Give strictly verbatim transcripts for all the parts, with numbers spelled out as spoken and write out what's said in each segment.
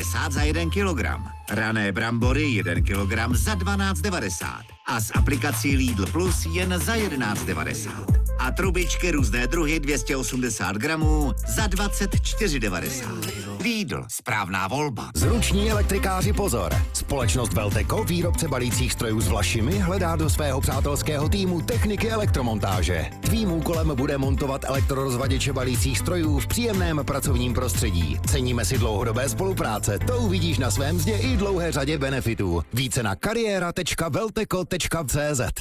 devadesát za jeden kilogram. Rané brambory jeden kilogram za dvanáct devadesát. A s aplikací Lidl Plus jen za jedenáct devadesát. A trubičky různé druhy dvě stě osmdesát gramů za dvacet čtyři devadesát. Lidl, správná volba. Zruční elektrikáři pozor. Společnost Velteko, výrobce balících strojů s Vlašimi, hledá do svého přátelského týmu techniky elektromontáže. Tvým úkolem bude montovat elektrorozvaděče balících strojů v příjemném pracovním prostředí. Ceníme si dlouhodobé spolupráce, to uvidíš na svém mzdě i dlouhé řadě benefitů. Více na kariéra tečka velteko tečka cé zet.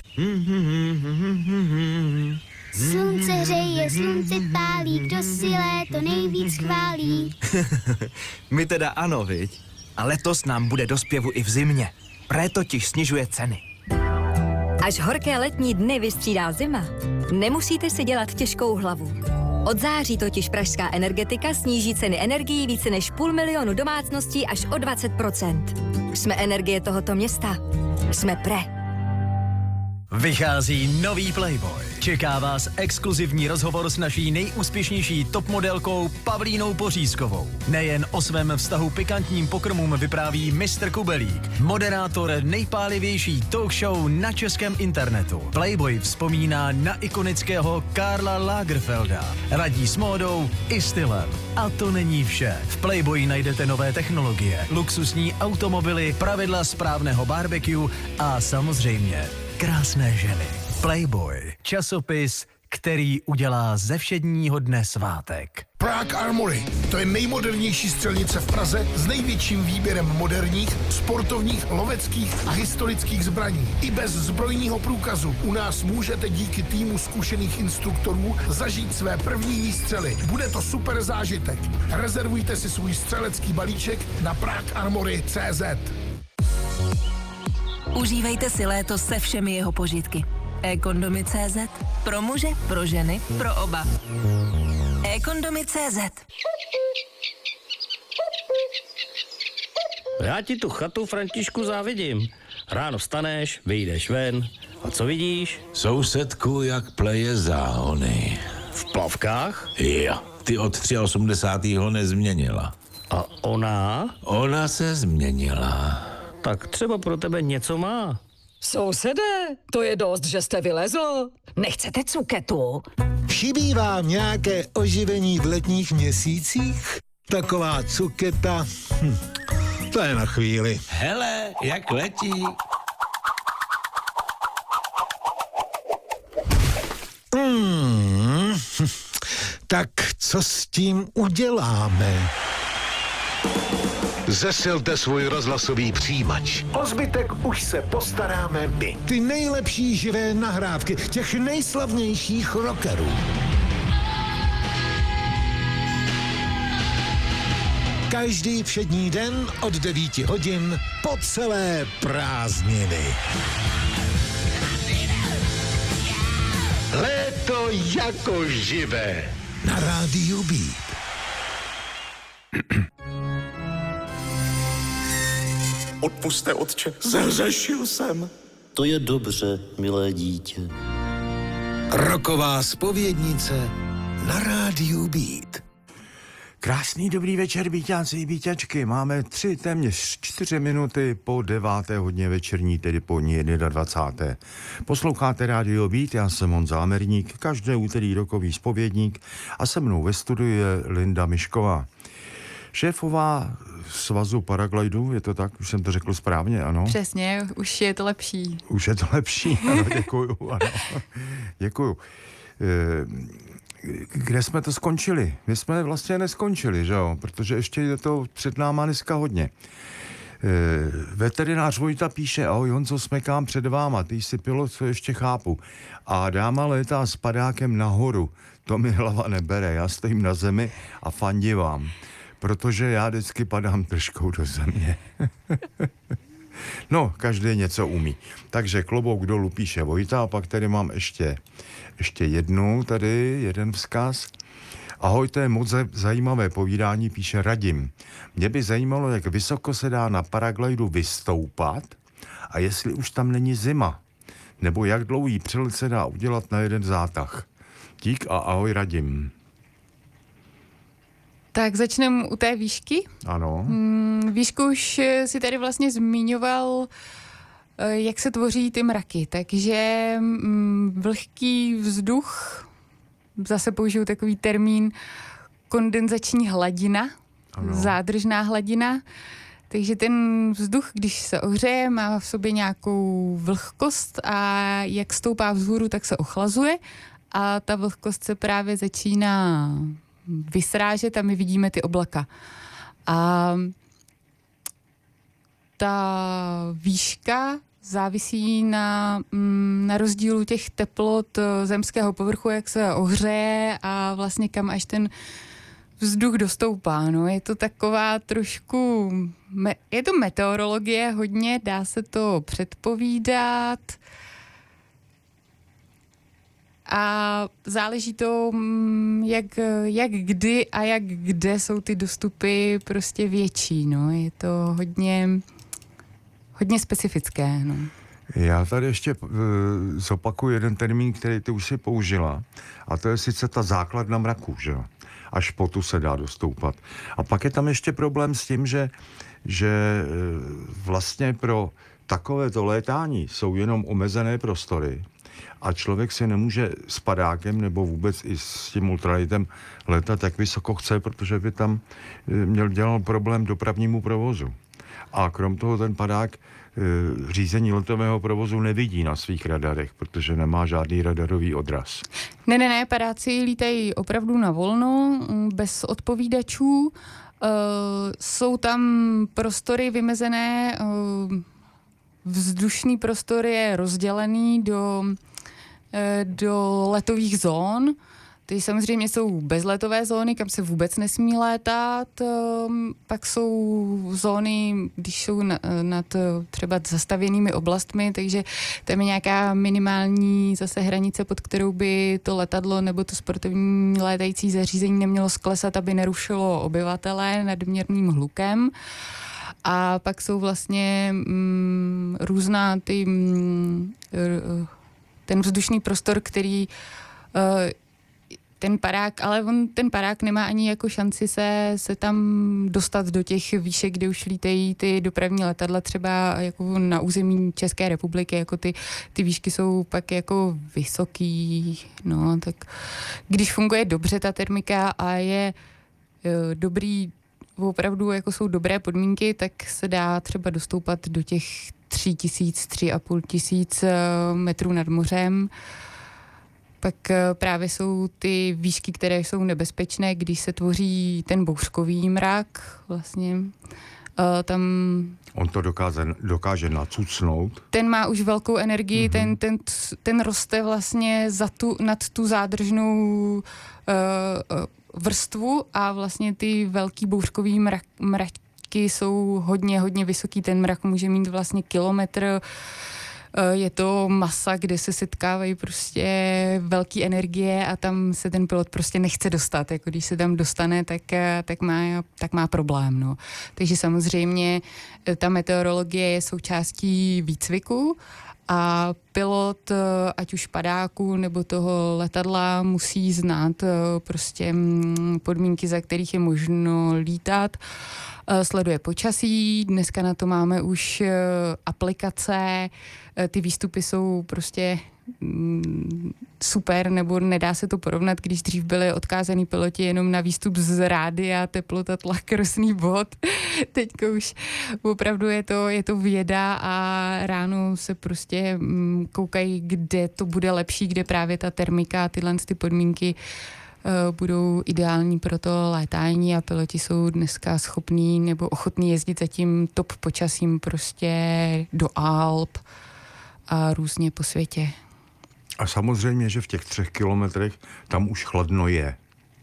Slunce hřeje, slunce pálí, kdo si léto nejvíc chválí. My teda ano, viď? A letos nám bude do zpěvu i v zimě. Pré totiž snižuje ceny. Až horké letní dny vystřídá zima, nemusíte si dělat těžkou hlavu. Od září totiž pražská Energetika sníží ceny energií více než půl milionu domácností až o dvacet procent. Jsme energie tohoto města. Jsme Pre. Vychází nový Playboy. Čeká vás exkluzivní rozhovor s naší nejúspěšnější top modelkou Pavlínou Pořízkovou. Nejen o svém vztahu pikantním pokrmům vypráví mistr Kubelík, moderátor nejpálivější talk show na českém internetu. Playboy vzpomíná na ikonického Karla Lagerfelda. Radí s módou i stylem. A to není vše. V Playboyi najdete nové technologie, luxusní automobily, pravidla správného barbecue a samozřejmě krásné ženy. Playboy. Časopis, který udělá ze všedního dne svátek. Prague Armory. To je nejmodernější střelnice v Praze s největším výběrem moderních, sportovních, loveckých a historických zbraní. I bez zbrojního průkazu u nás můžete díky týmu zkušených instruktorů zažít své první výstřely. Bude to super zážitek. Rezervujte si svůj střelecký balíček na prague armory tečka cé zet. Užívejte si léto se všemi jeho požitky. e-kondomy tečka cé zet. Pro muže, pro ženy, pro oba. e-kondomy tečka cé zet. Já ti tu chatu, Františku, závidím. Ráno vstaneš, vyjdeš ven a co vidíš? Sousedku, jak pleje záhony. V plavkách? Jo, ty od osmdesátého třetího nezměnila. A ona? Ona se změnila. Tak třeba pro tebe něco má. Sousede, to je dost, že jste vylezl. Nechcete cuketu? Chybí vám nějaké oživení v letních měsících? Taková cuketa, hm, to je na chvíli. Hele, jak letí. Hmm, tak co s tím uděláme? Zesilte svůj rozhlasový přijímač. O zbytek už se postaráme my. Ty nejlepší živé nahrávky těch nejslavnějších rockerů. Každý všední den od devíti hodin po celé prázdniny. Léto jako živé. Na rádiu Beat. Odpusťte, otče, zahřešil jsem. To je dobře, milé dítě. Roková zpovědnice na rádiu Beat. Krásný dobrý večer, Bíťáci i Bíťačky. Máme tři, téměř čtyři minuty po deváté hodině večerní, tedy po dvacáté první Posloucháte rádio Beat, já jsem Honza Amerník, každé úterý rokový zpovědník a se mnou ve studiu je Linda Mišková. Šéfová svazu paraglidu, je to tak? Už jsem to řekl správně, ano? Přesně, už je to lepší. Už je to lepší, ano, děkuju, ano. Děkuju. Kde jsme to skončili? My jsme vlastně neskončili, že jo? Protože ještě je to před náma dneska hodně. Veterinář Vojta píše: ahoj Honzo, smekám před váma, ty jsi pilot, co ještě chápu. A dáma létá s padákem nahoru, to mi hlava nebere, já stojím na zemi a fandivám. Protože já vždycky padám držkou do země. No, každý něco umí. Takže klobouk dolů, píše Vojta, a pak tady mám ještě, ještě jednu, tady jeden vzkaz. Ahoj, to je moc zajímavé povídání, píše Radim. Mě by zajímalo, jak vysoko se dá na paraglidu vystoupat a jestli už tam není zima. Nebo jak dlouhý přelet se dá udělat na jeden zátah. Dík a ahoj, Radim. Tak začneme u té výšky. Ano. Hmm, Výšku už si tady vlastně zmiňoval, jak se tvoří ty mraky, takže vlhký vzduch, zase použiju takový termín, kondenzační hladina, ano. Zádržná hladina, takže ten vzduch, když se ohřeje, má v sobě nějakou vlhkost a jak stoupá vzhůru, tak se ochlazuje a ta vlhkost se právě začíná vysrážet a my vidíme ty oblaka. A ta výška závisí na, na rozdílu těch teplot zemského povrchu, jak se ohřeje a vlastně kam až ten vzduch dostoupá. No. Je to taková trošku, je to meteorologie hodně, dá se to předpovídat a záleží to, jak, jak kdy a jak kde jsou ty dostupy prostě větší. No. Je to hodně, hodně specifické. No. Já tady ještě uh, zopakuju jeden termín, který ty už si použila, a to je sice ta základna mraku, že jo? Až po tu se dá dostoupat. A pak je tam ještě problém s tím, že, že vlastně pro takovéto létání jsou jenom omezené prostory a člověk si nemůže s padákem nebo vůbec i s tím ultralightem letat tak vysoko chce, protože by tam měl dělal problém dopravnímu provozu. A krom toho ten padák řízení letového provozu nevidí na svých radarech, protože nemá žádný radarový odraz. Ne, ne, ne, padáci lítají opravdu na volno, bez odpovídačů. Uh, jsou tam prostory vymezené, uh, vzdušný prostor je rozdělený do, uh, do letových zón. Ty samozřejmě jsou bezletové zóny, kam se vůbec nesmí létat. Pak jsou zóny, když jsou nad třeba zastavěnými oblastmi, takže tam je nějaká minimální zase hranice, pod kterou by to letadlo nebo to sportovní létající zařízení nemělo sklesat, aby nerušilo obyvatele nadměrným hlukem. A pak jsou vlastně mm, různá ty, mm, ten vzdušný prostor, který uh, ten padák, ale on, ten padák nemá ani jako šanci se, se tam dostat do těch výšek, kde už lítají ty dopravní letadla třeba jako na území České republiky, jako ty, ty výšky jsou pak jako vysoký, no, tak když funguje dobře ta termika a je e, dobrý, opravdu jako jsou dobré podmínky, tak se dá třeba dostoupat do těch tři tisíc, tři a půl tisíc metrů nad mořem. Pak právě jsou ty výšky, které jsou nebezpečné, když se tvoří ten bouřkový mrak. Vlastně tam... On to dokáže, dokáže nacucnout. Ten má už velkou energii, mm-hmm. ten, ten, ten roste vlastně za tu, nad tu zádržnou uh, vrstvu a vlastně ty velký bouřkový mrak, mraky jsou hodně, hodně vysoký. Ten mrak může mít vlastně kilometr. Je to masa, kde se setkávají prostě velké energie a tam se ten pilot prostě nechce dostat. Jako když se tam dostane, tak, tak, má, tak má problém. No. Takže samozřejmě ta meteorologie je součástí výcviku a pilot, ať už padáku nebo toho letadla, musí znát prostě podmínky, za kterých je možno lítat. Sleduje počasí, dneska na to máme už aplikace, ty výstupy jsou prostě super, nebo nedá se to porovnat, když dřív byli odkázaný piloti jenom na výstup z rádia, teplota, tlak, rosný bod. Teďka už opravdu je to, je to věda a ráno se prostě koukají, kde to bude lepší, kde právě ta termika, tyhle ty podmínky budou ideální pro to létání a piloti jsou dneska schopní nebo ochotní jezdit za tím top počasím prostě do Alp a různě po světě. A samozřejmě, že v těch třech kilometrech tam už chladno je.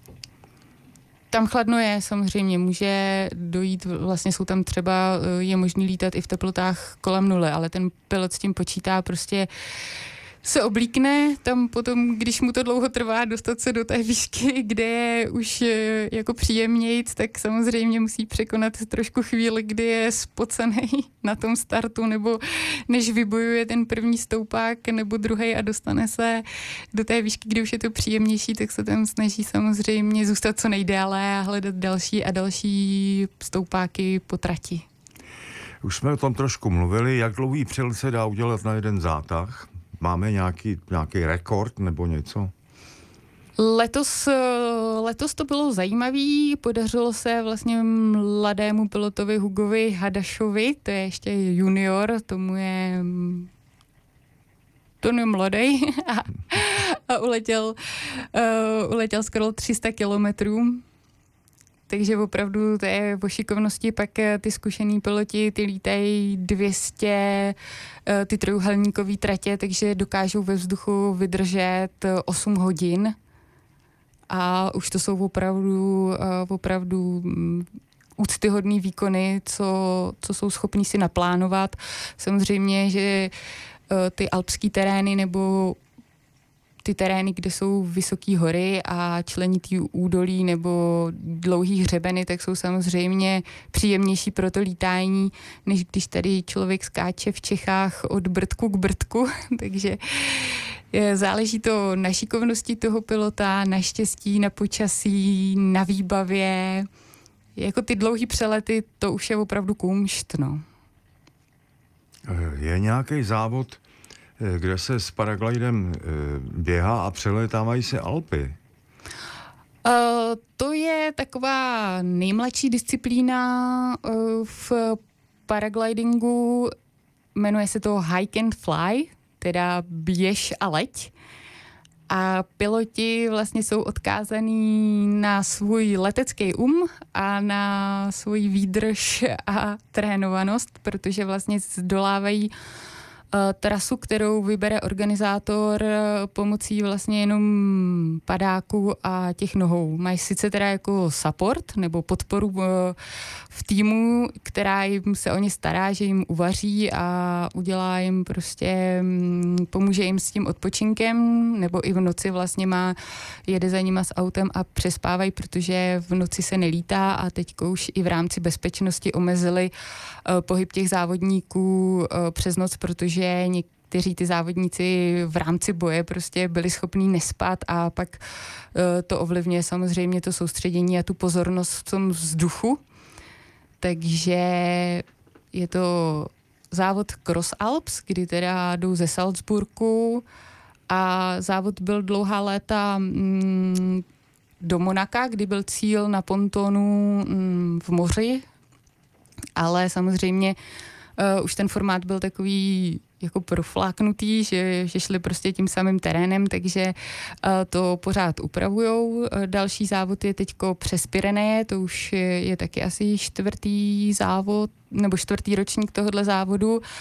Tam chladno je, samozřejmě, může dojít, vlastně jsou tam třeba, je možný lítat i v teplotách kolem nuly, ale ten pilot s tím počítá prostě se oblíkne, tam potom, když mu to dlouho trvá dostat se do té výšky, kde je už e, jako příjemnějc, tak samozřejmě musí překonat trošku chvíli, kdy je spocený na tom startu, nebo než vybojuje ten první stoupák nebo druhý a dostane se do té výšky, kde už je to příjemnější, tak se tam snaží samozřejmě zůstat co nejdéle a hledat další a další stoupáky po trati. Už jsme o tom trošku mluvili, jak dlouhý přelet se dá udělat na jeden zátah? Máme nějaký, nějaký rekord nebo něco? Letos, letos to bylo zajímavý, podařilo se vlastně mladému pilotovi Hugovi Hadašovi, to je ještě junior, tomu je to je mladý a, a uletěl, uh, uletěl skoro tři sta kilometrů. Takže opravdu to je o šikovnosti, pak ty zkušený piloti, ty lítají dvě stě, ty trojuhelníkový tratě, takže dokážou ve vzduchu vydržet osm hodin a už to jsou opravdu, opravdu úctyhodný výkony, co, co jsou schopní si naplánovat. Samozřejmě, že ty alpský terény nebo ty terény, kde jsou vysoké hory a členitý údolí nebo dlouhý hřebeny, tak jsou samozřejmě příjemnější pro to lítání, než když tady člověk skáče v Čechách od Brdku k Brdku. Takže záleží to na šikovnosti toho pilota, na štěstí, na počasí, na výbavě. Jako ty dlouhý přelety, to už je opravdu kumšt, no. Je nějaký závod, kde se s paraglidem běhá a přeletávají se Alpy? Uh, to je taková nejmladší disciplína uh, v paraglidingu. Jmenuje se to Hike and Fly, teda běž a leď. A piloti vlastně jsou odkázaní na svůj letecký um a na svůj výdrž a trénovanost, protože vlastně zdolávají trasu, kterou vybere organizátor pomocí vlastně jenom padáku a těch nohou. Mají sice teda jako support nebo podporu v týmu, která jim se o ně stará, že jim uvaří a udělá jim prostě, pomůže jim s tím odpočinkem, nebo i v noci vlastně má, jede za nima s autem a přespávají, protože v noci se nelítá a teďko už i v rámci bezpečnosti omezili pohyb těch závodníků přes noc, protože že někteří ty závodníci v rámci boje prostě byli schopní nespat a pak uh, to ovlivňuje samozřejmě to soustředění a tu pozornost v tom vzduchu. Takže je to závod Cross Alps, kdy teda jdou ze Salzburgu a závod byl dlouhá léta mm, do Monaka, kdy byl cíl na pontonu mm, v moři, ale samozřejmě uh, už ten formát byl takový jako profláknutý, že, že šli prostě tím samým terénem, takže uh, to pořád upravujou. Uh, další závod je teďko přes Pyreneje, to už je, je taky asi čtvrtý závod, nebo čtvrtý ročník tohohle závodu. Uh,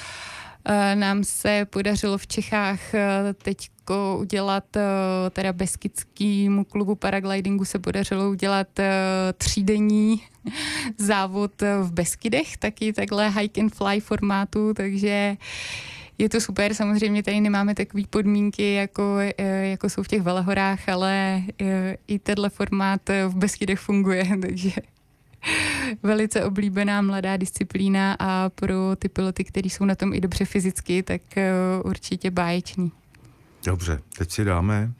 nám se podařilo v Čechách uh, teďko udělat, uh, teda Beskydskýmu klubu paraglidingu se podařilo udělat uh, třídenní závod v Beskydech, taky takhle hike and fly formátu, takže je to super, samozřejmě tady nemáme takové podmínky, jako, jako jsou v těch velehorách, ale i tenhle formát v Beskydech funguje, takže velice oblíbená mladá disciplína a pro ty piloty, kteří jsou na tom i dobře fyzicky, tak určitě báječný. Dobře, teď si dáme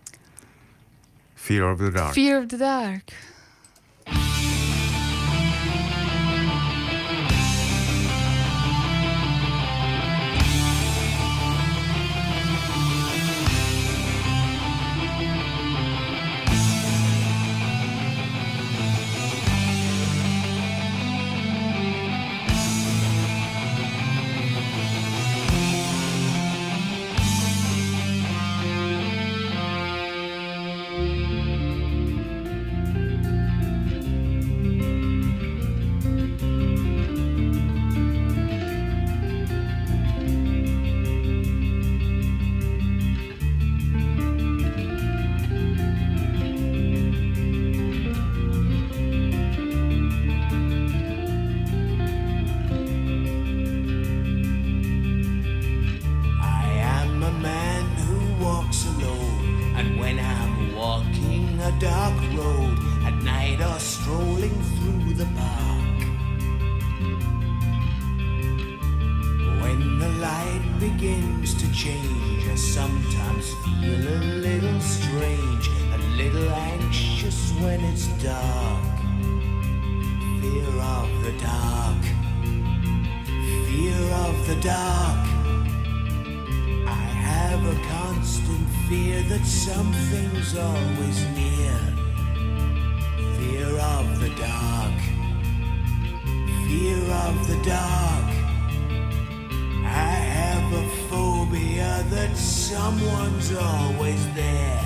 Fear of the Dark. Fear of the Dark. begins to change. I sometimes feel a little strange, a little anxious when it's dark. Fear of the dark, fear of the dark. I have a constant fear that something's always near. Fear of the dark, fear of the dark. I have a phobia that someone's always there.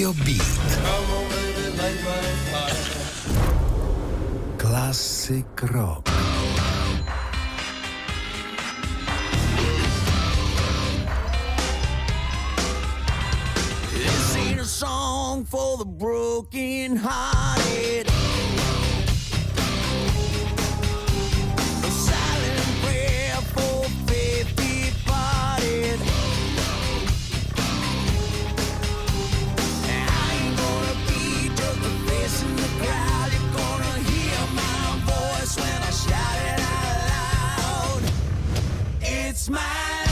Rádio Beat. Klasik rock. This ain't a song for the broken hearted. A silent prayer for faith departed. I ain't gonna be just a face in the crowd. You're gonna hear my voice when I shout it out loud. It's my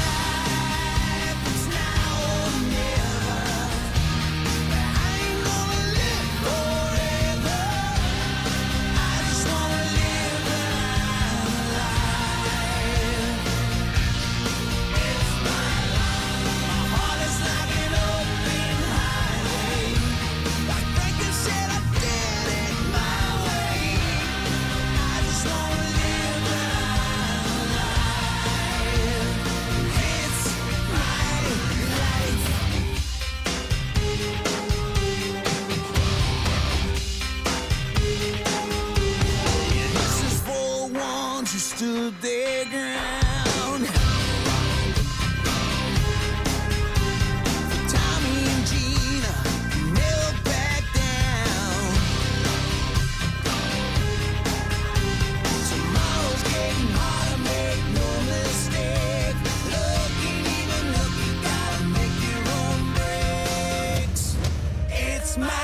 stood their ground. For Tommy and Gina, never back down. Tomorrow's getting harder, make no mistake. Looking, even looking, gotta make your own breaks. It's my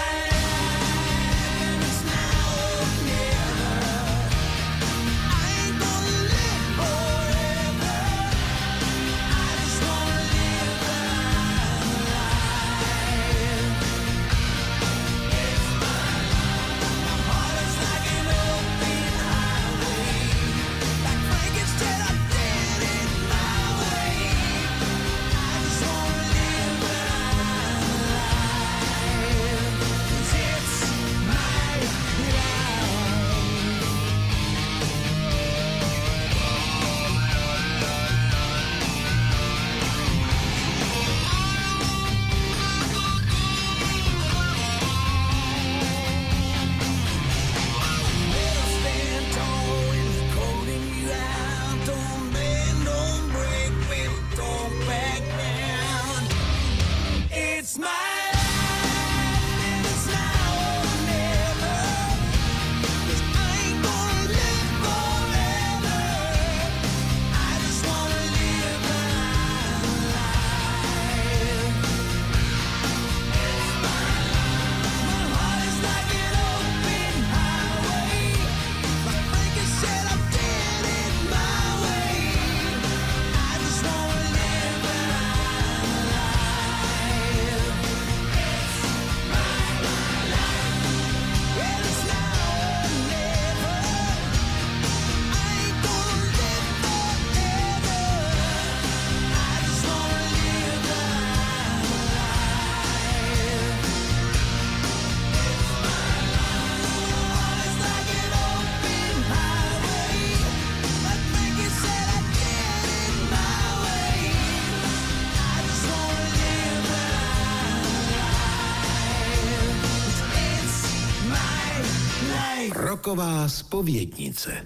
Roková zpovědnice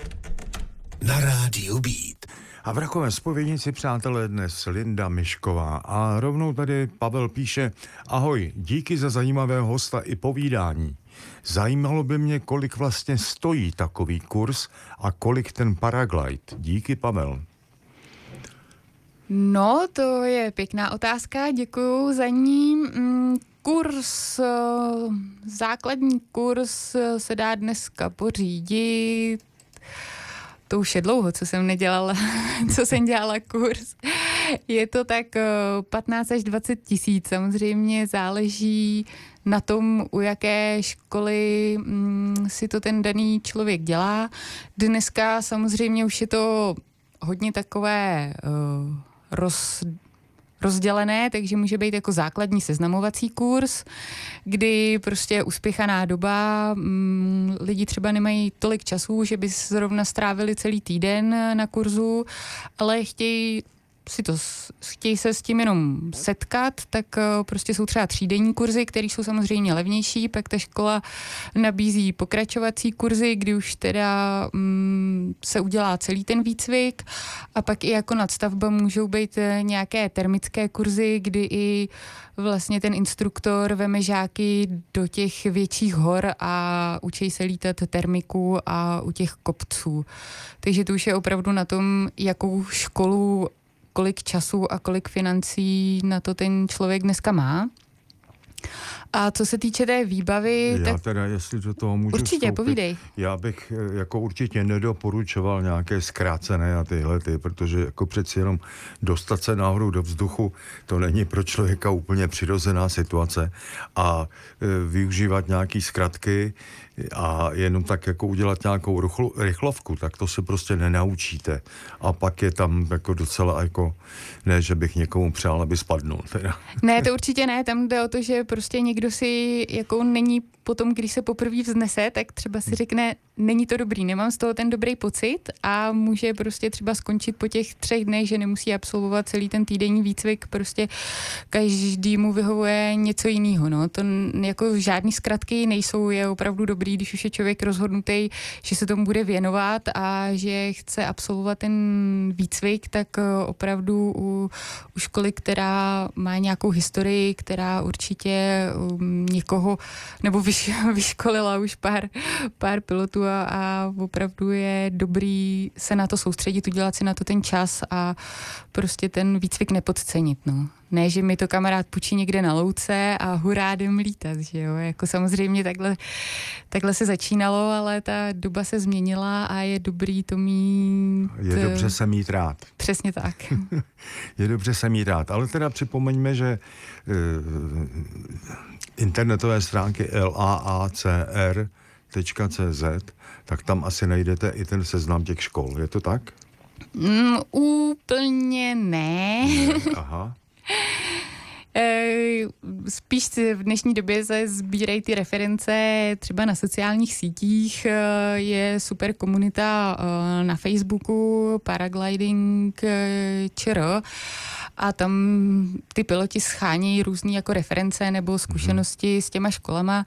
na rádiu Beat. A v rokové zpovědnici, přátelé, dnes Linda Mišková. A rovnou tady Pavel píše: ahoj, díky za zajímavého hosta i povídání. Zajímalo by mě, kolik vlastně stojí takový kurz a kolik ten paraglide. Díky, Pavel. No, to je pěkná otázka, děkuju za ní. Kurz, základní kurz se dá dneska pořídit. To už je dlouho, co jsem nedělala, co jsem dělala kurz. Je to tak patnáct až dvacet tisíc. Samozřejmě záleží na tom, u jaké školy si to ten daný člověk dělá. Dneska samozřejmě už je to hodně takové uh, roz, rozdělené, takže může být jako základní seznamovací kurz, kdy prostě je uspěchaná doba, mm, lidi třeba nemají tolik času, že by zrovna strávili celý týden na kurzu, ale chtějí si to, chtějí se s tím jenom setkat, tak uh, prostě jsou třeba třídenní kurzy, které jsou samozřejmě levnější, pak ta škola nabízí pokračovací kurzy, kdy už teda um, se udělá celý ten výcvik a pak i jako nadstavba můžou být nějaké termické kurzy, kdy i vlastně ten instruktor veme žáky do těch větších hor a učí se lítat termiku a u těch kopců. Takže to už je opravdu na tom, jakou školu, kolik času a kolik financí na to ten člověk dneska má. A co se týče té výbavy... Já tak... teda, jestli do toho můžu Určitě, vstoupit, povídej. Já bych jako určitě nedoporučoval nějaké zkrácené a tyhle ty, protože jako přeci jenom dostat se nahoru do vzduchu, to není pro člověka úplně přirozená situace a e, využívat nějaký zkratky a jenom tak jako udělat nějakou rychlo, rychlovku, tak to se prostě nenaučíte. A pak je tam jako docela jako, ne, že bych někomu přál, aby spadnul. Teda. Ne, to určitě ne, tam jde o to, že prostě někdo si jako není potom, když se poprvé vznese, tak třeba si řekne, není to dobrý, nemám z toho ten dobrý pocit a může prostě třeba skončit po těch třech dnech, že nemusí absolvovat celý ten týdenní výcvik, prostě každému vyhovuje něco jiného. No. To jako žádný zkratky nejsou, je opravdu dobrý, když už je člověk rozhodnutý, že se tomu bude věnovat a že chce absolvovat ten výcvik, tak opravdu u, u školy, která má nějakou historii, která určitě um, někoho, nebo vyš, vyškolila už pár, pár pilotů a, a opravdu je dobrý se na to soustředit, udělat si na to ten čas a prostě ten výcvik nepodcenit, no. Ne, že mi to kamarád půjčí někde na louce a hurá, jdem lítat, že jo. Jako samozřejmě takhle, takhle se začínalo, ale ta doba se změnila a je dobrý to mít... Je dobře se mít rád. Přesně tak. Je dobře se mít rád, ale teda připomeňme, že uh, internetové stránky L A A C R tečka cé zet, tak tam asi najdete i ten seznam těch škol, je to tak? Mm, úplně ne. ne aha. Spíš v dnešní době se sbírají ty reference třeba na sociálních sítích. Je super komunita na Facebooku, Paragliding Č R a tam ty piloti schánějí různý jako reference nebo zkušenosti hmm. s těma školama.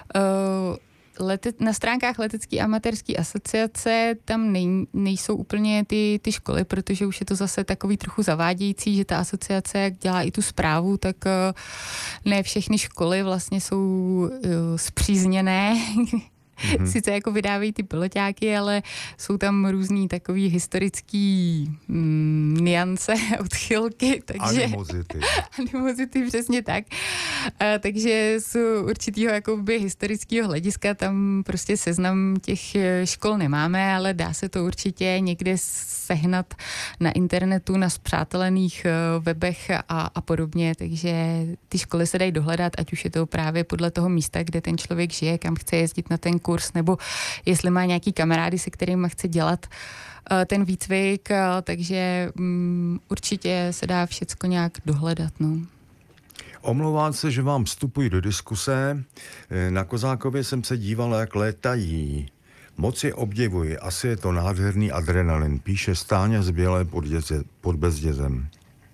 Lete, na stránkách Letecké amatérské asociace tam nej, nejsou úplně ty, ty školy, protože už je to zase takový trochu zavádějící, že ta asociace, jak dělá i tu správu, tak ne všechny školy vlastně jsou uh, spřízněné. Mm-hmm. Sice jako vydávají ty piloťáky, ale jsou tam různý takový historický mm, niance, odchylky, takže... Animozity. Animozity, přesně tak. A, takže z určitýho jakoby historického hlediska tam prostě seznam těch škol nemáme, ale dá se to určitě někde sehnat na internetu, na spřátelených webech a, a podobně, takže ty školy se dají dohledat, ať už je to právě podle toho místa, kde ten člověk žije, kam chce jezdit na ten kurz, nebo jestli má nějaký kamarády, se kterými chce dělat uh, ten výcvik, uh, takže um, určitě se dá všecko nějak dohledat. No. Omlouvám se, že vám vstupuji do diskuse. Na Kozákově jsem se díval, jak létají. Moc je obdivuji, asi je to nádherný adrenalin, píše Stáňa z Bělé pod, děze, pod Bezdězem.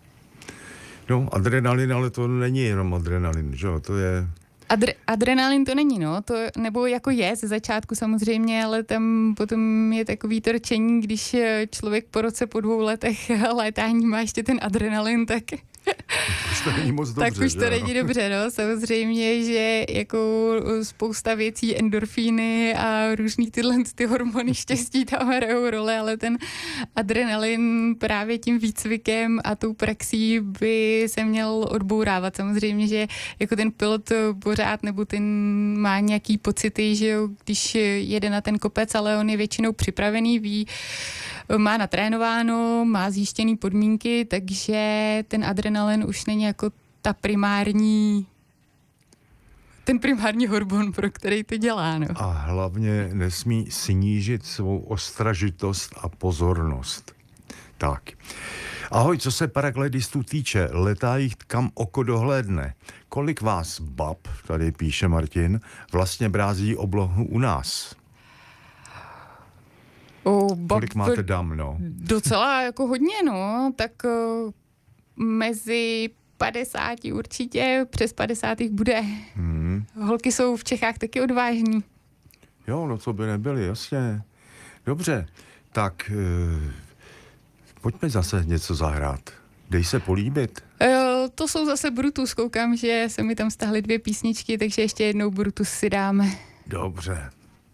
No, adrenalin, ale to není jenom adrenalin, že jo, to je... Adre- adrenalin to není, no, to, nebo jako je ze začátku samozřejmě, ale tam potom je takový to rčení, když člověk po roce, po dvou letech létání má ještě ten adrenalin, tak... Už to není moc dobře, tak už to že? není dobře, no. Samozřejmě, že jako spousta věcí, endorfíny a různý tyhle ty hormony štěstí tam hrajou roli, ale ten adrenalin právě tím výcvikem a tou praxí by se měl odbourávat. Samozřejmě, že jako ten pilot pořád nebo ten má nějaký pocity, že jo, když jede na ten kopec, ale on je většinou připravený, ví, má natrénováno, má zjištěný podmínky, takže ten adrenalin už není jako ta primární ten primární hormon, pro který to dělá. No. A hlavně nesmí snížit svou ostražitost a pozornost. Tak. Ahoj, co se paraglidistů týče, letají kam oko dohlédne. Kolik vás bab, tady píše Martin, vlastně brází oblohu u nás? O, bab, Kolik máte dam, no? Docela jako hodně, no. Tak mezi padesáti určitě, přes padesátých bude. Hmm. Holky jsou v Čechách taky odvážní. Jo, no co by nebyly, jasně. Dobře, tak e, pojďme zase něco zahrát. Dej se políbit. E, to jsou zase Brutus, koukám, že se mi tam stáhly dvě písničky, takže ještě jednou Brutus si dáme. Dobře.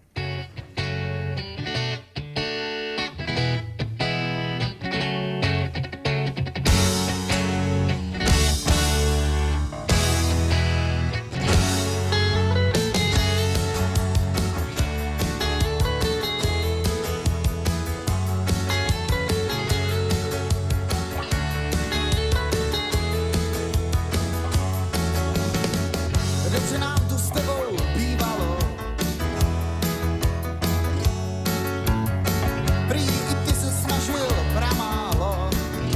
Dobře nám tu s tebou bývalo. Prý i ty se snažil pramálo.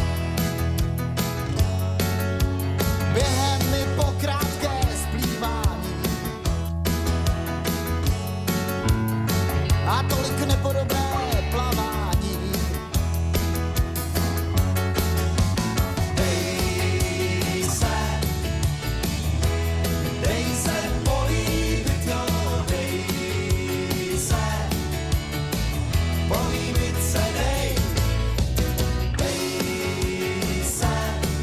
Během mi po krátké splývání a tolik nepodobné plavání. Dej se, dej se políbit, jo, dej se, políbit se, dej, dej se,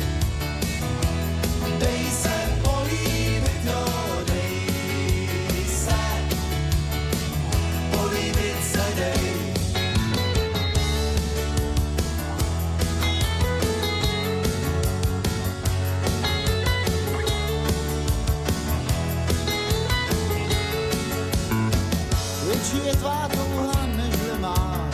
dej se políbit, jo, dej se, políbit se, dej. Větší je tvá touha, nežli má.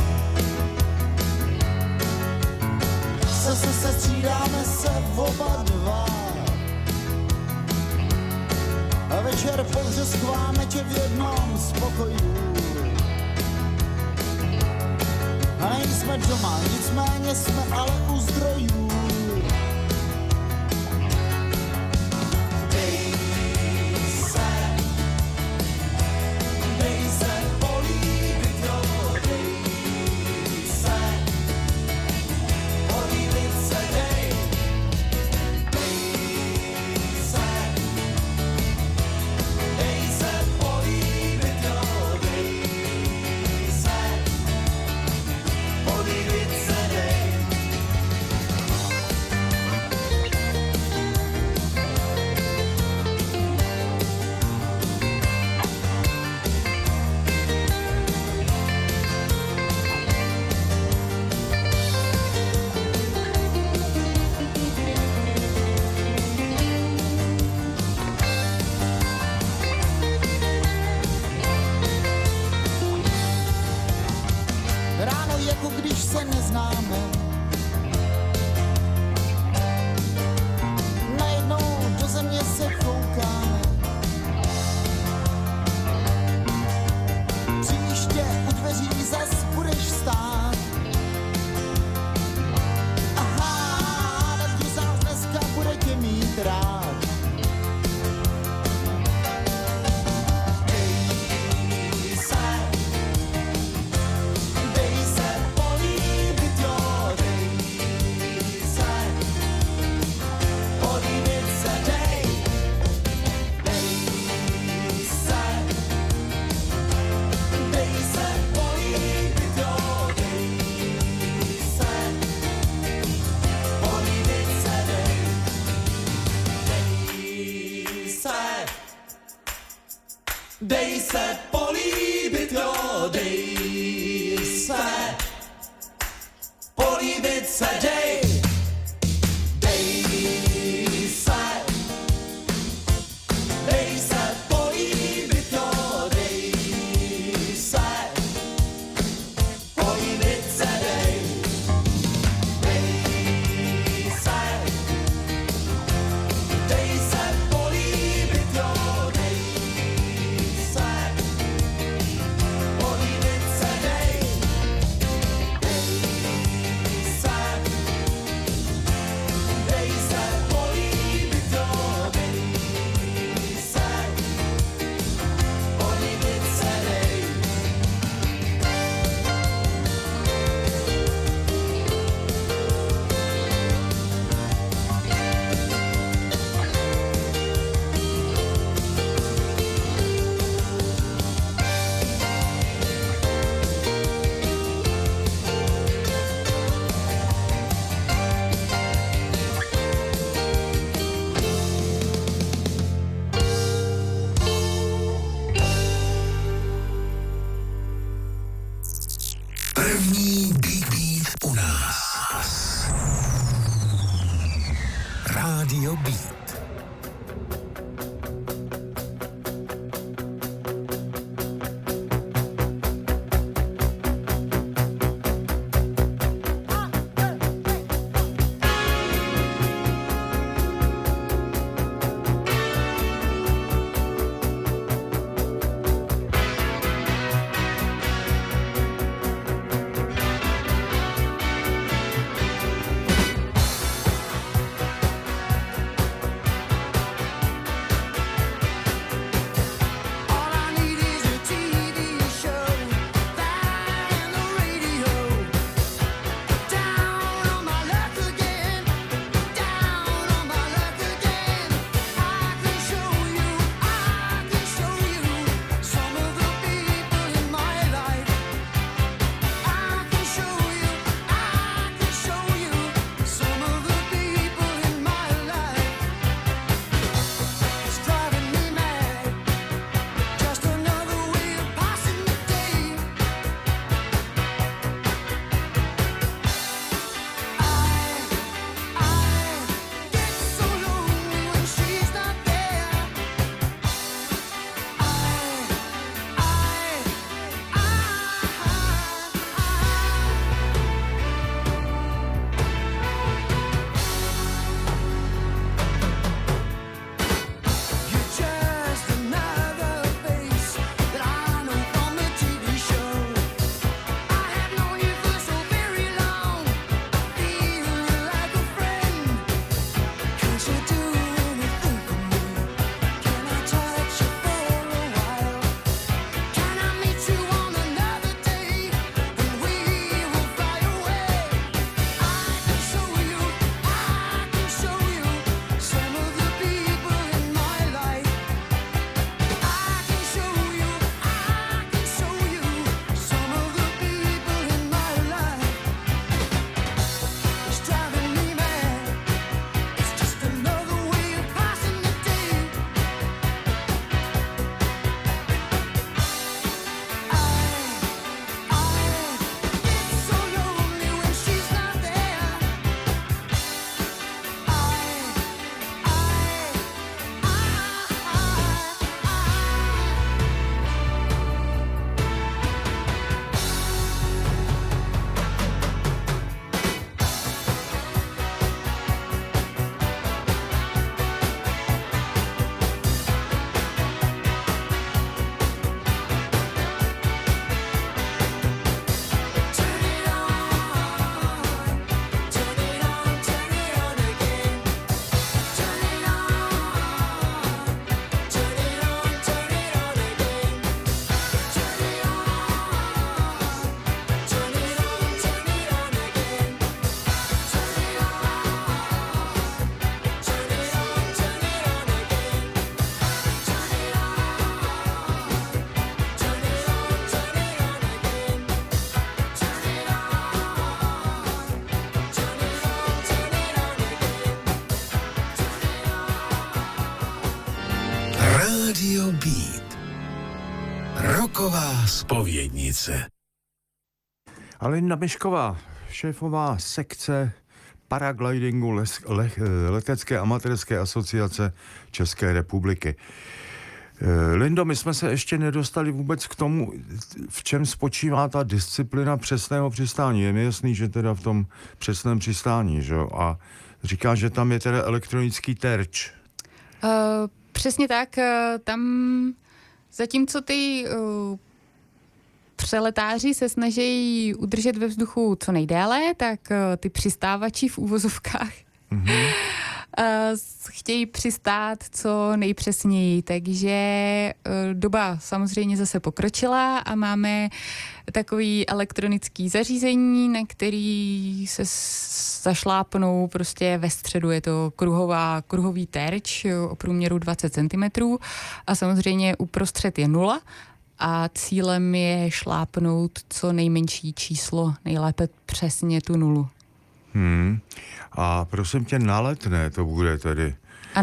Se se se střídáme se oba dva. A večer pohřeskváme tě v jednom z pokojů. A nejsme doma, nicméně jsme ale u zdrojů. Dej se, dej se políbit, jo, dej se, políbit se, dej, dej se, dej se políbit, jo, dej se, políbit se, dej. Ráno jako když se neznáme, najednou do země se koukáme. Příště u dveří zas budeš stát. Aha, tak ti zás dneska bude tě mít rád. Dej se, dej se políbit, jo, dej První Beat Beat u nás. Rádio Beat. Radio Beat. Roková zpovědnice. Alena Mišková, šéfová sekce paraglidingu les, le, letecké amatérské asociace České republiky. Lindo, my jsme se ještě nedostali vůbec k tomu, v čem spočívá ta disciplina přesného přistání. Je mi jasný, že teda v tom přesném přistání, že jo? A říká, že tam je teda elektronický terč. Uh, přesně tak. Uh, tam zatímco ty uh, přeletáři se snaží udržet ve vzduchu co nejdéle, tak uh, ty přistávači v úvozovkách mm-hmm. uh, chtějí přistát co nejpřesněji. Takže uh, doba samozřejmě zase pokročila a máme takový elektronický zařízení, na který se zašlápnou prostě ve středu. Je to kruhová, kruhový terč o průměru dvacet centimetrů a samozřejmě uprostřed je nula a cílem je šlápnout co nejmenší číslo, nejlépe přesně tu nulu. Hmm. A prosím tě, na Letné to bude tedy. Ano.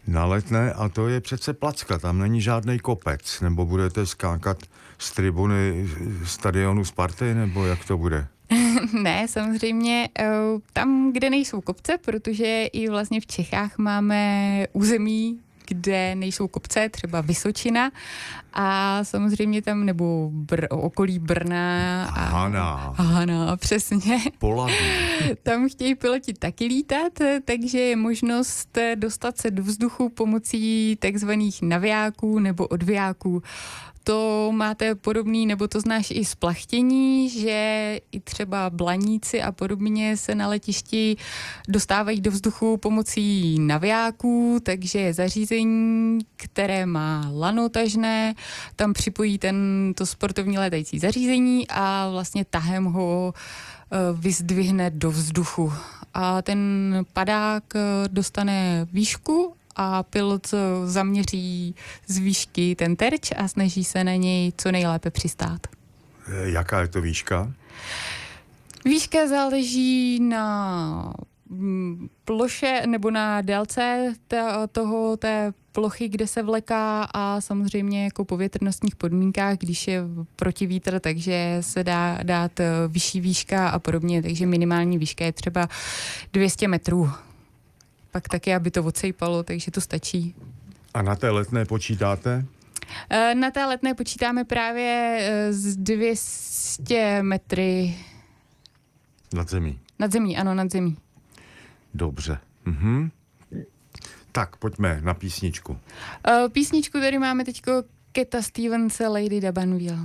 Na Letné, a to je přece placka, tam není žádný kopec, nebo budete skákat z tribuny stadionu Sparty, nebo jak to bude? Ne, samozřejmě tam, kde nejsou kopce, protože i vlastně v Čechách máme území, kde nejsou kopce, třeba Vysočina a samozřejmě tam, nebo Br- okolí Brna a Hana. Hana, přesně. Poladí. Tam chtějí piloti taky lítat, takže je možnost dostat se do vzduchu pomocí takzvaných navijáků nebo odvijáků. To máte podobný, nebo to znáš i z plachtění, že i třeba blaníci a podobně se na letišti dostávají do vzduchu pomocí navijáků, takže je zařízení, které má lano tažné, tam připojí ten, to sportovní létající zařízení a vlastně tahem ho vyzdvihne do vzduchu. A ten padák dostane výšku a pilot zaměří z výšky ten terč a snaží se na něj co nejlépe přistát. Jaká je to výška? Výška záleží na ploše nebo na délce toho, té plochy, kde se vleká a samozřejmě jako po větrnostních podmínkách, když je protivítr, takže se dá dát vyšší výška a podobně, takže minimální výška je třeba dvě stě metrů. Pak taky, aby to odsejpalo, takže to stačí. A na té Letné počítáte? Na té Letné počítáme právě z dvě stě metry. Nad zemí? Nad zemí, ano, nad zemí. Dobře. Mhm. Tak, pojďme na písničku. Písničku tady máme teďko Cata Stevense, Lady D'Banville.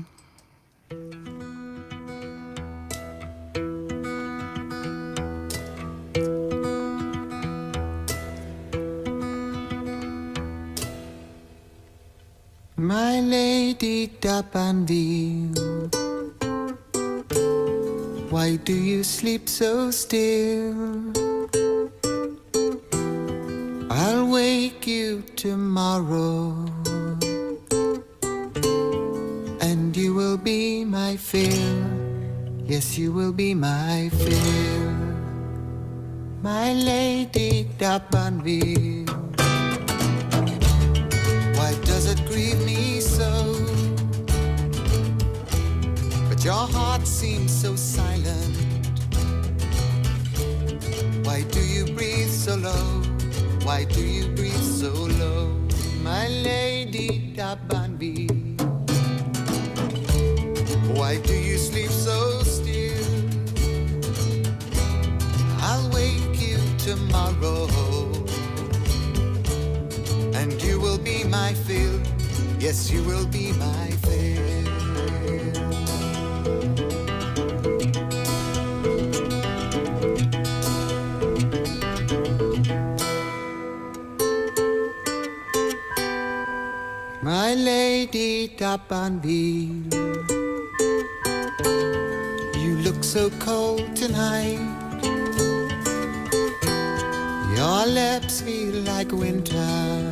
My Lady D'Banville, why do you sleep so still? I'll wake you tomorrow, and you will be my fill. Yes, you will be my fill. My Lady D'Banville, why does it grieve me so? But your heart seems so silent. Why do you breathe so low? Why do you breathe so low? My Lady D'Banville, why do you sleep so still? I'll wake you tomorrow, and you will be my fill. Yes, you will be my fill. My Lady D'Banville, you look so cold tonight. Your lips feel like winter.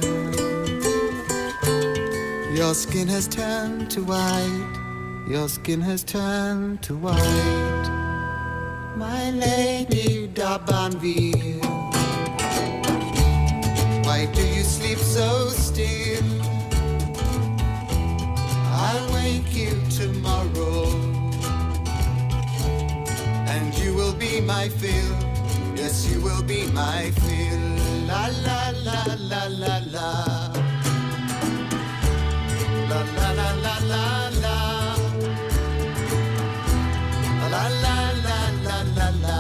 Your skin has turned to white. Your skin has turned to white. My Lady D'Banville, why do you sleep so still? I'll wake you tomorrow, and you will be my fill. Yes, you will be my fill. La la la la la la. La la la la la la. La la la la la la.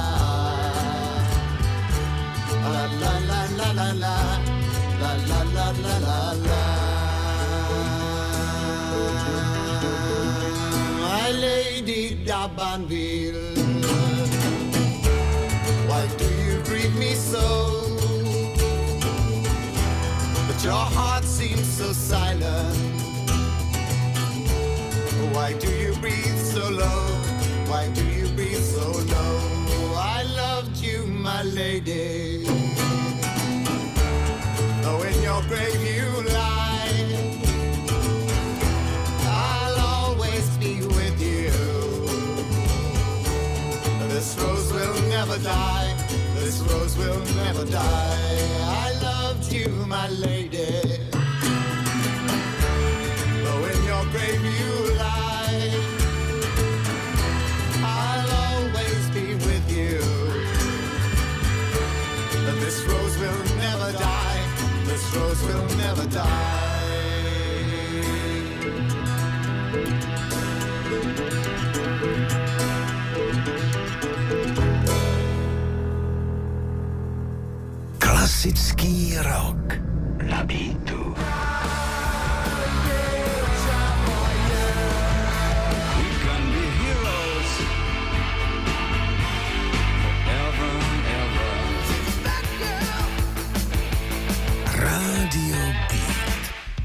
La la la la la la. La la la la la la. My Lady D'Banville, why do you grieve me so? But your heart seems so silent. Why do you breathe so low? Why do you breathe so low? I loved you, my lady, though in your grave you lie, I'll always be with you. This rose will never die. This rose will never die. I loved want you, my lady. Though in your grave you lie, I'll always be with you. This rose will never die. This rose will never die. Klasický rock na Beatu. Rádio Beat.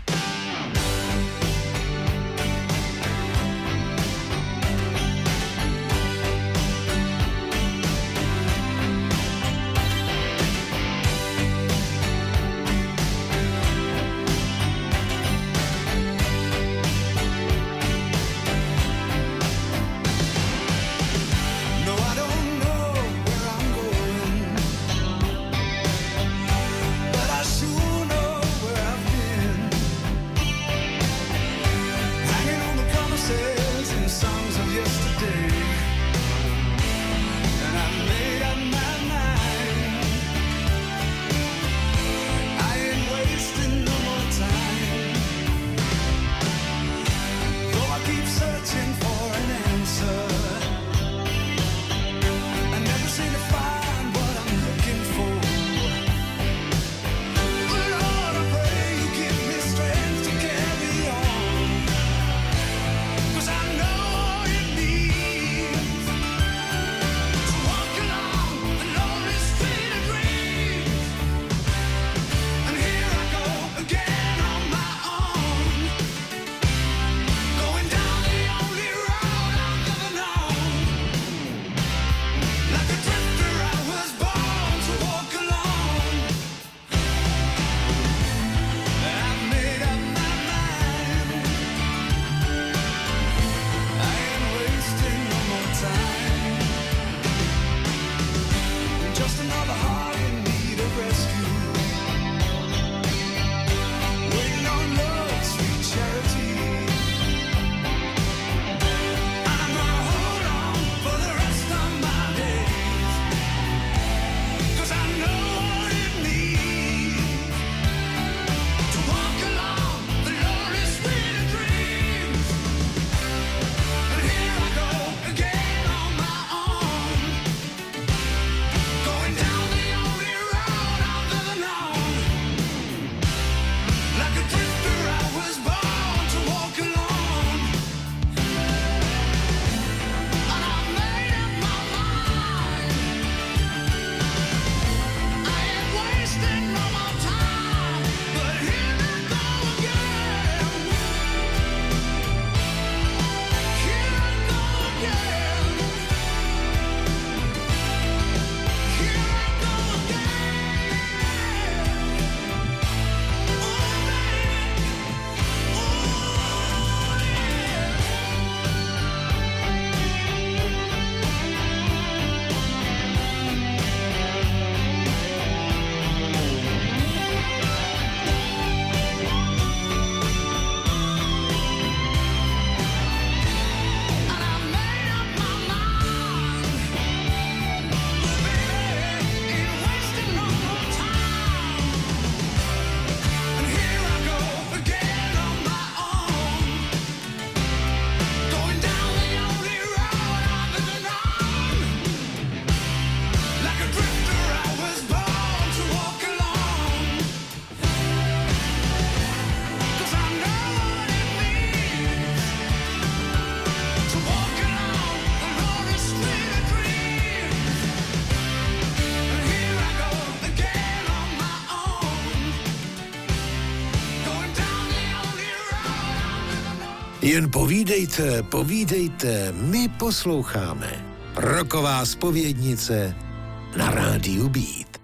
Jen povídejte, povídejte, my posloucháme. Roková zpovědnice na rádiu Beat.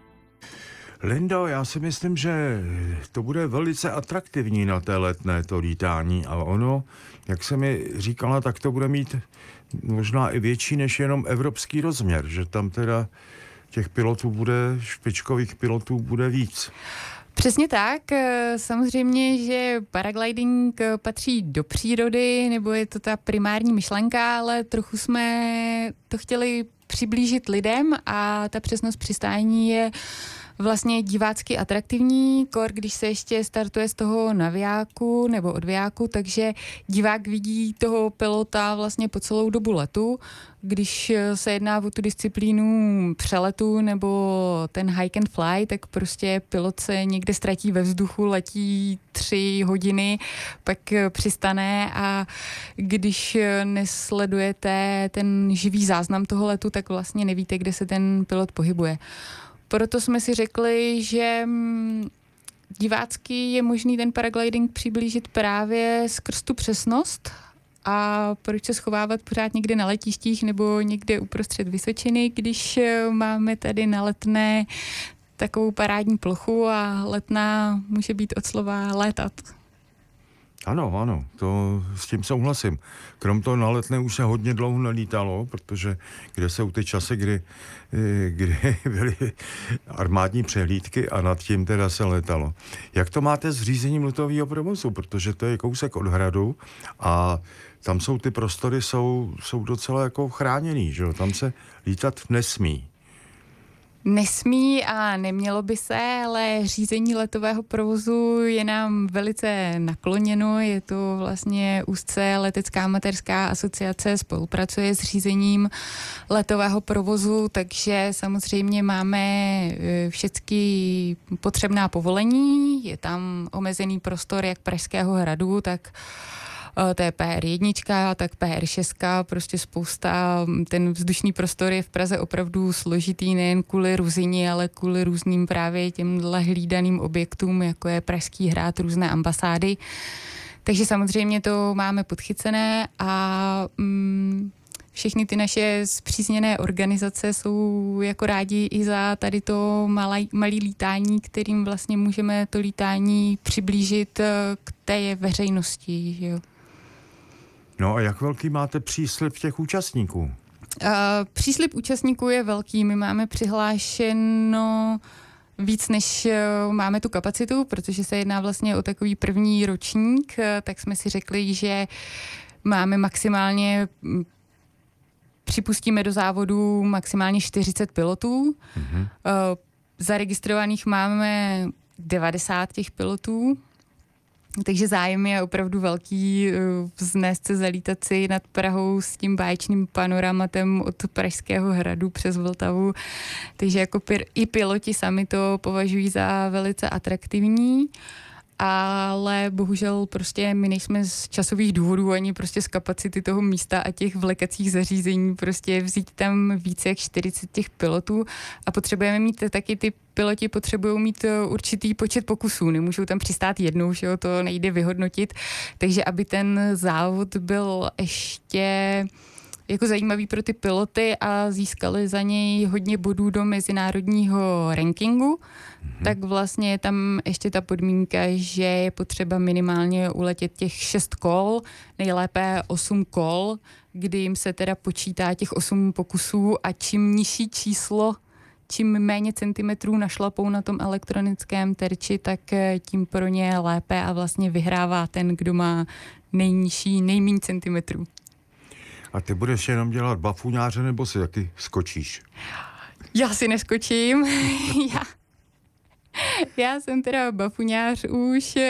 Lindo, já si myslím, že to bude velice atraktivní na té letné to lítání a ono, jak se mi říkala, tak to bude mít možná i větší než jenom evropský rozměr, že tam teda těch pilotů bude, špičkových pilotů bude víc. Přesně tak. Samozřejmě, že paragliding patří do přírody, nebo je to ta primární myšlenka, ale trochu jsme to chtěli přiblížit lidem a ta přesnost přistání je vlastně divácky atraktivní, kor když se ještě startuje z toho navijáku nebo odvijáku, takže divák vidí toho pilota vlastně po celou dobu letu. Když se jedná o tu disciplínu přeletu nebo ten hike and fly, tak prostě pilot se někde ztratí ve vzduchu, letí tři hodiny, pak přistane a když nesledujete ten živý záznam toho letu, tak vlastně nevíte, kde se ten pilot pohybuje. Proto jsme si řekli, že divácky je možný ten paragliding přiblížit právě skrz tu přesnost a proč se schovávat pořád někde na letištích nebo někde uprostřed Vysočiny, když máme tady na Letné takovou parádní plochu a Letná může být od slova létat. Ano, ano, to s tím souhlasím. Krom toho na Letné už se hodně dlouho nelítalo, protože kde jsou ty časy, kdy, kdy byly armádní přehlídky a nad tím teda se letalo. Jak to máte s řízením letového provozu? Protože to je kousek od hradu a tam jsou ty prostory, jsou, jsou docela jako chráněný, že jo? Tam se lítat nesmí. Nesmí a nemělo by se, ale řízení letového provozu je nám velice nakloněno. Je to vlastně úzce letecká amatérská asociace, spolupracuje s řízením letového provozu, takže samozřejmě máme všechny potřebná povolení. Je tam omezený prostor jak Pražského hradu, tak to je P R jedna, tak P R šest, prostě spousta, ten vzdušný prostor je v Praze opravdu složitý, nejen kvůli Ruzyni, ale kvůli různým právě těmhle hlídaným objektům, jako je Pražský hrad, různé ambasády. Takže samozřejmě to máme podchycené a mm, všechny ty naše zpřízněné organizace jsou jako rádi i za tady to malý, malý lítání, kterým vlastně můžeme to lítání přiblížit k té veřejnosti, že jo. No a jak velký máte příslib těch účastníků? Uh, příslib účastníků je velký. My máme přihlášeno víc, než uh, máme tu kapacitu, protože se jedná vlastně o takový první ročník, uh, tak jsme si řekli, že máme maximálně, m, připustíme do závodu maximálně čtyřicet pilotů. Mm-hmm. Uh, zaregistrovaných máme devadesát těch pilotů. Takže zájem je opravdu velký vznést se, zalítat si nad Prahou s tím báječným panoramatem od Pražského hradu přes Vltavu. Takže jako pir, i piloti sami to považují za velice atraktivní, ale bohužel prostě my nejsme z časových důvodů ani prostě z kapacity toho místa a těch vlekacích zařízení prostě vzít tam více jak čtyřicet těch pilotů a potřebujeme mít taky ty piloti potřebují mít určitý počet pokusů, nemůžou tam přistát jednou, že jo, to nejde vyhodnotit, takže aby ten závod byl ještě jako zajímavý pro ty piloty a získali za něj hodně bodů do mezinárodního rankingu, mm-hmm. tak vlastně je tam ještě ta podmínka, že je potřeba minimálně uletět těch šest kol, nejlépe osm kol, kdy jim se teda počítá těch osm pokusů a čím nižší číslo, čím méně centimetrů našlapou na tom elektronickém terči, tak tím pro ně lépe a vlastně vyhrává ten, kdo má nejnižší, nejméně centimetrů. A ty budeš jenom dělat bafuňáře, nebo si taky skočíš? Já si neskočím. já, já jsem teda bafuňář už.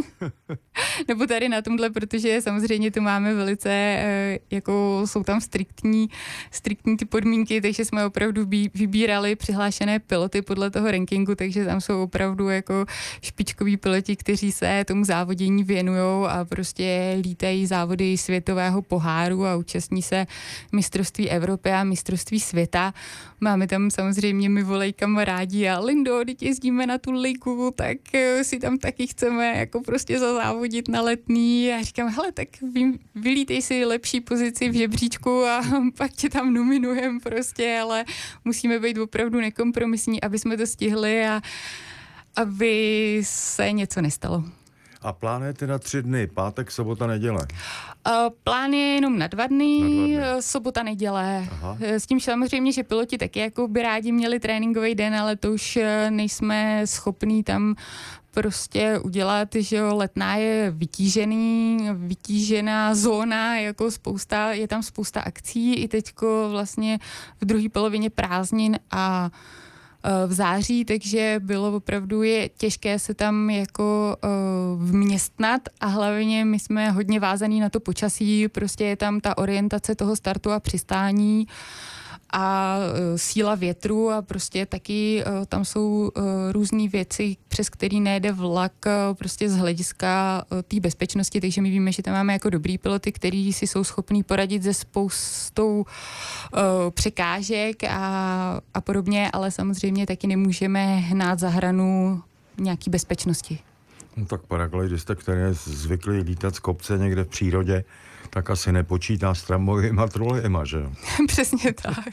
Nebo tady na tomhle, protože samozřejmě tu máme velice, jako jsou tam striktní, striktní ty podmínky, takže jsme opravdu vybírali přihlášené piloty podle toho rankingu, takže tam jsou opravdu jako špičkoví piloti, kteří se tomu závodění věnujou a prostě lítají závody světového poháru a účastní se mistrovství Evropy a mistrovství světa. Máme tam samozřejmě, my volej kamarádi a Lindo, teď jezdíme na tu ligu, tak si tam taky chceme jako prostě zazávodit na Letný a říkám, hele, tak vy, vylítej si lepší pozici v žebříčku a pak tě tam nominujem prostě, ale musíme být opravdu nekompromisní, aby jsme to stihli a aby se něco nestalo. A plán je teda tři dny, pátek, sobota, neděle. Uh, plán je jenom na dva dny, na dva dny. sobota, neděle. Aha. S tím samozřejmě, že piloti taky jako by rádi měli tréninkový den, ale to už nejsme schopní tam prostě udělat, že jo, Letná je vytížený, vytížená zóna, jako spousta, je tam spousta akcí, i teďko vlastně v druhé polovině prázdnin a v září, takže bylo opravdu je těžké se tam jako uh, vměstnat a hlavně my jsme hodně vázaný na to počasí, prostě je tam ta orientace toho startu a přistání a uh, síla větru a prostě taky uh, tam jsou uh, různé věci, přes který nejde vlak uh, prostě z hlediska uh, té bezpečnosti, takže my víme, že tam máme jako dobrý piloty, který si jsou schopní poradit se spoustou uh, překážek a, a podobně, ale samozřejmě taky nemůžeme hnát za hranu nějaký bezpečnosti. No tak paraglidista, který je zvyklý lítat z kopce někde v přírodě, tak asi nepočítá s tramvajima trolejema, že jo? Přesně tak.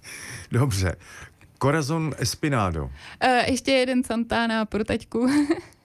Dobře. Corazon Espinado. Uh, ještě jeden Santana pro taťku.